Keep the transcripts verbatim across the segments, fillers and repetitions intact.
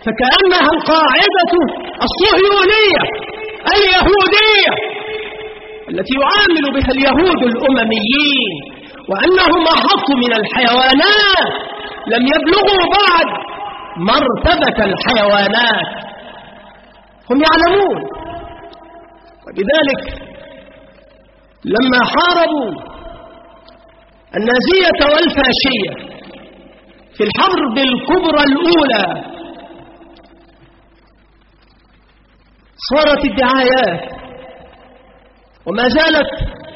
فكأنها القاعدة الصهيونية اليهودية التي يعامل بها اليهود الأمميين، وأنهم أحق من الحيوانات، لم يبلغوا بعد مرتبة الحيوانات، هم يعلمون. ولذلك لما حاربوا النازية والفاشية في الحرب الكبرى الأولى صارت الدعايات وما زالت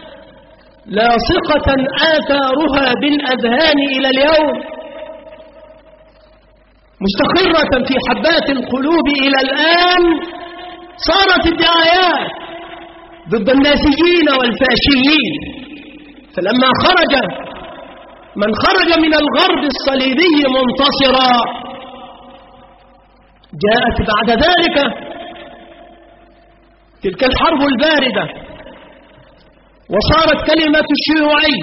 لاصقة آثارها بالأذهان إلى اليوم، مستقرة في حبات القلوب إلى الآن. صارت الدعايات ضد النازيين والفاشيين. فلما خرج من خرج من الغرب الصليبي منتصرا، جاءت بعد ذلك تلك الحرب الباردة، وصارت كلمة الشيوعي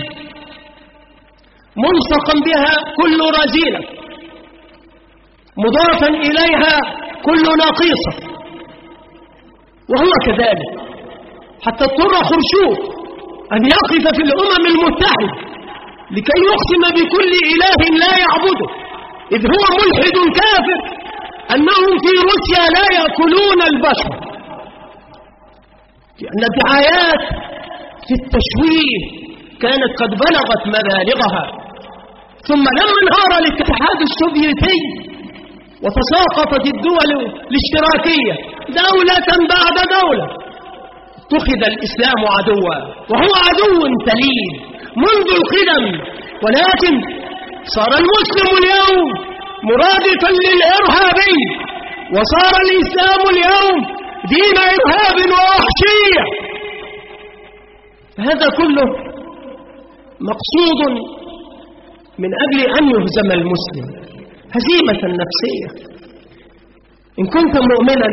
ملصقا بها كل رذيلة، مضافا إليها كل نقيصة، وهو كذلك، حتى اضطر خرشوف أن يقف في الأمم المتحدة لكي يقسم بكل إله لا يعبده، إذ هو ملحد كافر أنهم في روسيا لا يأكلون البشر، لأن الدعايات في التشويه كانت قد بلغت مبالغها. ثم لما انهار الاتحاد السوفيتي وتساقطت الدول الاشتراكية دولة بعد دولة، اتخذ الإسلام عدوا، وهو عدو تليل منذ القدم، ولكن صار المسلم اليوم مرادفا للإرهابي، وصار الإسلام اليوم دين إرهاب ووحشية. هذا كله مقصود من أجل أن يهزم المسلم هزيمة نفسية. إن كنت مؤمنا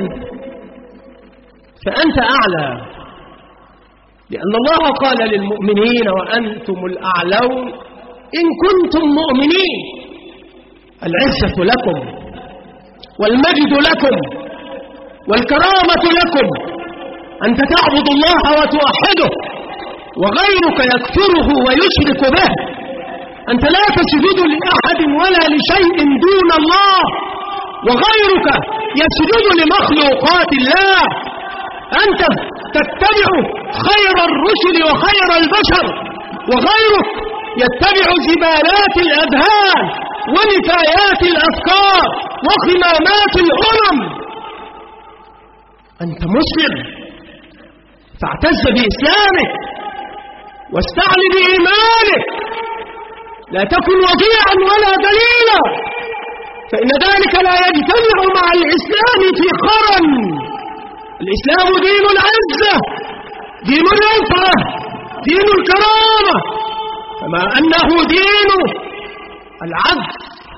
فأنت أعلى، لأن الله قال للمؤمنين وأنتم الأعلون إن كنتم مؤمنين. العزة لكم والمجد لكم والكرامة لكم، أنت تعبد الله وتوحده وغيرك يكفره ويشرك به، أنت لا تسجد لأحد ولا لشيء دون الله، وغيرك يسجد لمخلوقات الله، أنت تتبع خير الرسل وخير البشر، وغيرك يتبع زبالات الأذهان ونفايات الأفكار وخمامات الأمم. أنت مسلم فاعتز بإسلامك واستعل بإيمانك، لا تكن وضيعا ولا دليلا، فإن ذلك لا يجتمع مع الإسلام في قرن. الإسلام دين العزة، دين الرفعة، دين الكرامة، كما أنه دين العدل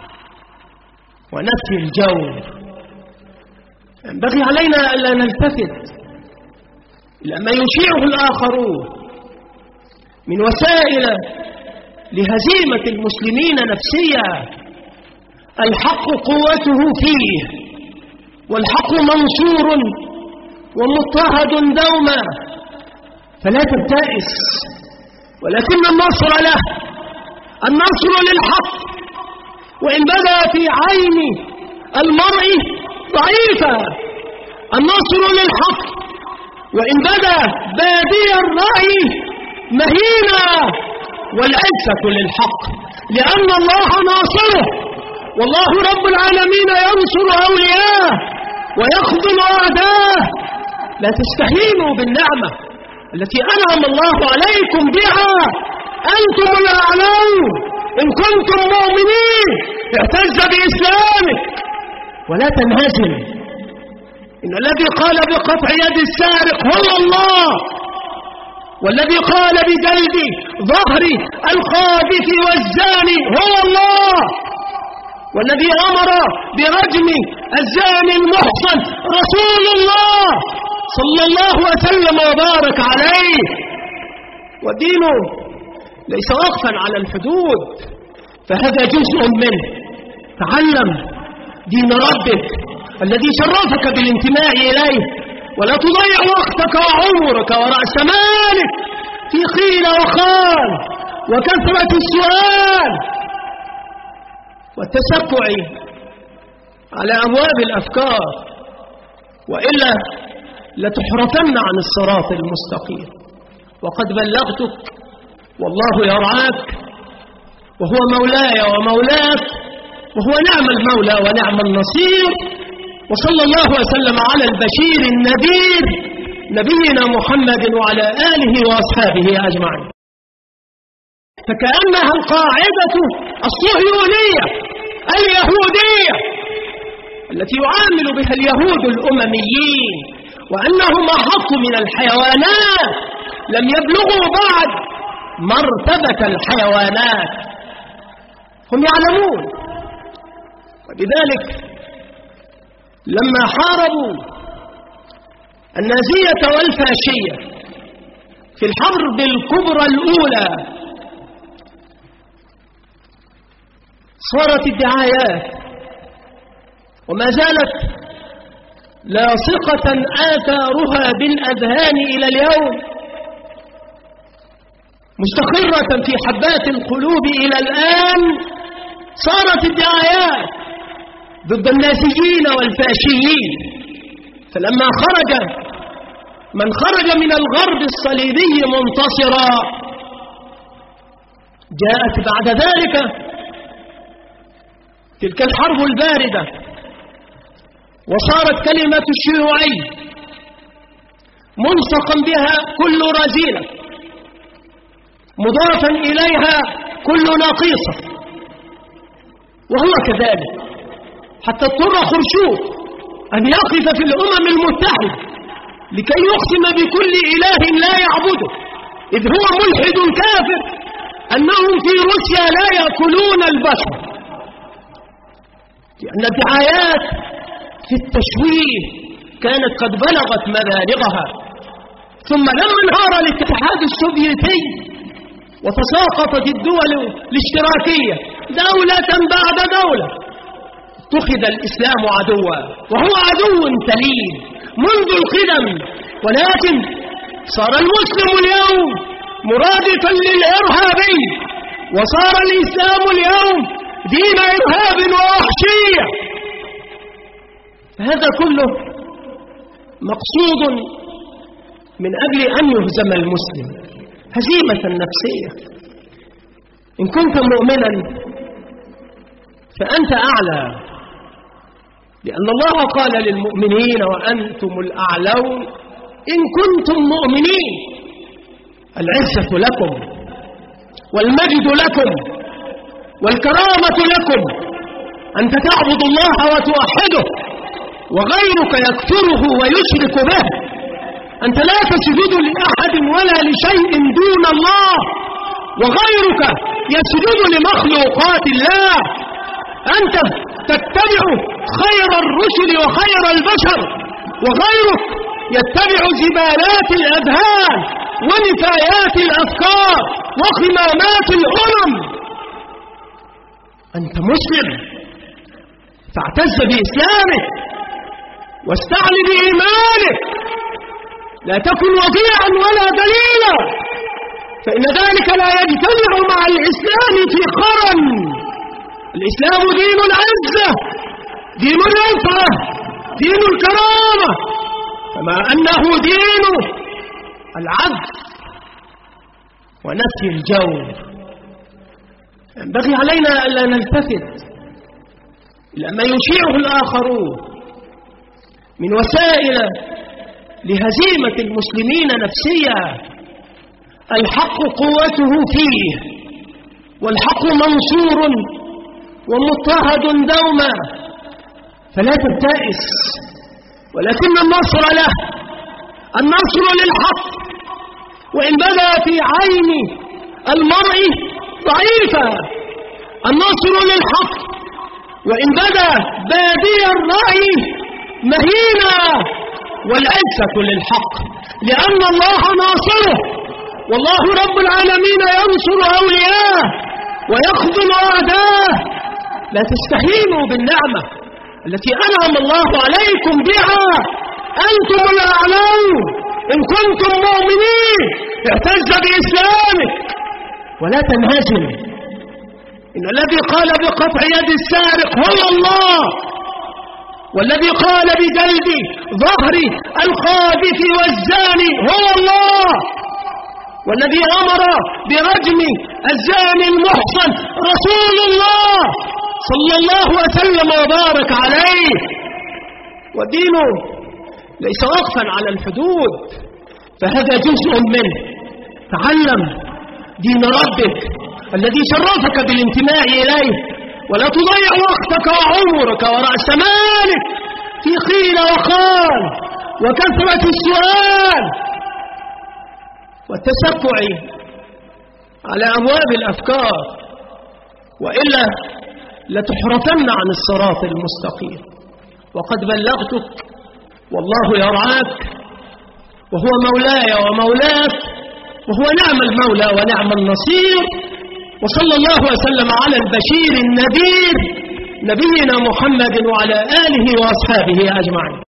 ونفي الجور. ينبغي علينا ألا نلتفت إلى ما يشيعه الآخرون من وسائل لهزيمة المسلمين نفسيا. الحق قوته فيه، والحق منصور ومضطهد دوما، فلا تبتئس، ولكن النصر له، النصر للحق، وإن بدا في عين المرء ضعيفا، النصر للحق وإن بدا بادي الرأي مهينا، والعزة للحق، لأن الله ناصره، والله رب العالمين ينصر أولياءه ويخذل أعداءه. لا تستهينوا بالنعمة التي أنعم الله عليكم بها، أنتم الأعلون إن كنتم مؤمنين. اعتز بإسلامك ولا تنهزم. إن الذي قال بقطع يد السارق هو الله، والذي قال بجلد ظهر الخابث والزاني هو الله، والذي أمر برجم الزاني المحصن رسول الله صلى الله وسلم وبارك عليه. والدين ليس وقفا على الحدود، فهذا جزء منه. تعلم دين ربك الذي شرفك بالانتماء إليه، ولا تضيع وقتك وعمرك ورأس مالك في قيل وقال وكثرة السؤال والتسكع على أبواب الأفكار، وإلا لتحرفن عن الصراط المستقيم. وقد بلغتك والله يرعاك، وهو مولاي ومولاك، وهو نعم المولى ونعم النصير. وصلى الله وسلم على البشير النذير نبينا محمد وعلى آله وأصحابه أجمعين. فكأنها القاعدة الصهيونية اليهودية التي يعامل بها اليهود الأمميين، وأنهم أحق من الحيوانات، لم يبلغوا بعد مرتبة الحيوانات، هم يعلمون. وبذلك لما حاربوا النازية والفاشية في الحرب الكبرى الأولى صارت الدعايات وما زالت لاصقة آثارها بالأذهان إلى اليوم، مستقرة في حبات القلوب إلى الآن. صارت الدعايات ضد النازيين والفاشيين. فلما خرج من خرج من الغرب الصليبي منتصرا، جاءت بعد ذلك تلك الحرب الباردة، وصارت كلمة الشيوعي ملصقا بها كل رذيلة، مضافا إليها كل نقيصة. وهو كذلك حتى اضطر خرشوف أن يقف في الأمم المتحدة لكي يقسم بكل إله لا يعبده، إذ هو ملحد كافر أنهم في روسيا لا يأكلون البشر، لأن الدعايات في التشويه كانت قد بلغت مبالغها. ثم لما انهار الاتحاد السوفيتي وتساقطت الدول الاشتراكية دولة بعد دولة، اتخذ الإسلام عدوا، وهو عدو تلين منذ القدم، ولكن صار المسلم اليوم مرادفا للإرهابي، وصار الإسلام اليوم دين إرهاب ووحشية. هذا كله مقصود من أجل أن يهزم المسلم هزيمة نفسية. إن كنت مؤمنا فأنت أعلى، لأن الله قال للمؤمنين وأنتم الأعلون إن كنتم مؤمنين. العزة لكم والمجد لكم والكرامة لكم، أنت تعبد الله وتوحده وغيرك يكفره ويشرك به. أنت لا تسجد لأحد ولا لشيء دون الله، وغيرك يسجد لمخلوقات الله. أنت تتبع خير الرسل وخير البشر، وغيرك يتبع زبالات الأذهان ونفايات الأفكار وخمامات الأمم. أنت مسلم فاعتز بإسلامك واستعل بإيمانك، لا تكن وضيعا ولا دليلا، فإن ذلك لا يجتمع مع الإسلام في قرن. الإسلام دين العزة، دين الرفعة، دين الكرامة، كما أنه دين العدل ونفي الجور. ينبغي علينا ألا نلتفت إلى ما يشيعه الآخرون من وسائل لهزيمة المسلمين نفسيا. الحق قوته فيه، والحق منصور ومضطهد دوما، فلا تبتئس، ولكن النصر له، النصر للحق، وإن بدا في عين المرء ضعيفا. النصر للحق وإن بدا بادي الرأي مهينا، والعزة للحق، لأن الله ناصره، والله رب العالمين ينصر أولياءه ويخذل أعداءه. لا تستهينوا بالنعمة التي أنعم الله عليكم بها، أنتم الأعلون إن كنتم مؤمنين. اعتز بإسلامك ولا تنهزم. إن الذي قال بقطع يد السارق هو الله، والذي قال بجلد ظهر الخابث والزاني هو الله، والذي أمر برجم الزاني المحصن رسول الله صلى الله وسلم وبارك عليه. والدين ليس وقفا على الحدود، فهذا جزء منه. تعلم دين ربك الذي شرفك بالانتماء إليه، ولا تضيع وقتك وعمرك ورأس مالك في قيل وقال وكثرة السؤال والتسكع على أبواب الأفكار، وإلا لتحرفن عن الصراط المستقيم. وقد بلغتك والله يرعاك، وهو مولاي ومولاك، وهو نعم المولى ونعم النصير. وصلى الله وسلم على البشير النذير نبينا محمد وعلى آله وأصحابه أجمعين.